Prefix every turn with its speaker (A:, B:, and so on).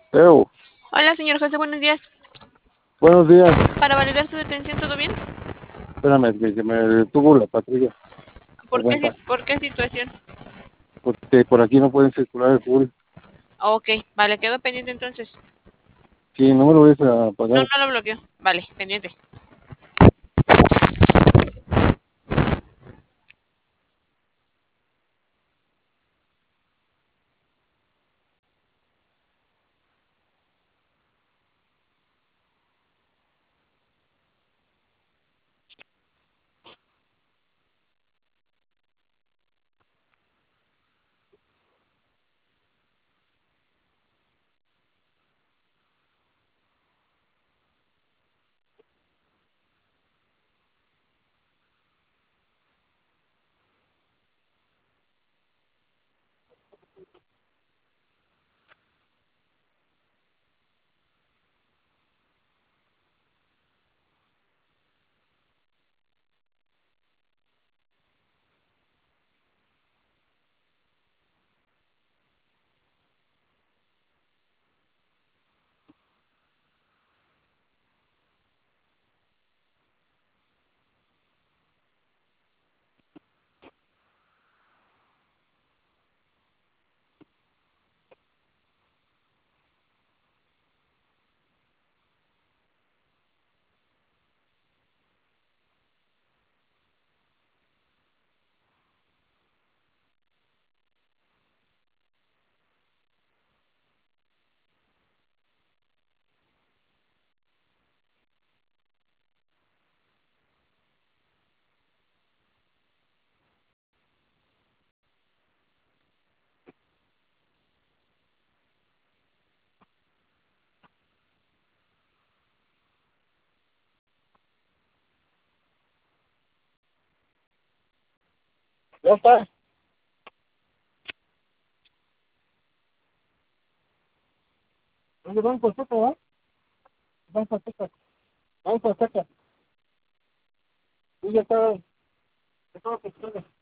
A: Ew,
B: Hola, señor José, buenos días.
A: buenos días.
B: Para validar su detención, ¿todo bien?
A: Espérame, que me detuvo la patrulla. Aguanta,
B: ¿Por qué situación?
A: porque por aquí no pueden circular el full.
B: Ok, vale, quedó pendiente entonces.
A: Sí, no me lo vais a
B: No,
A: pagar.
B: no lo bloqueó. Vale, pendiente.
A: Ya está. ¿Dónde van por Azteca, va? Van por Azteca. Van por Azteca. Y ya está. Ya está.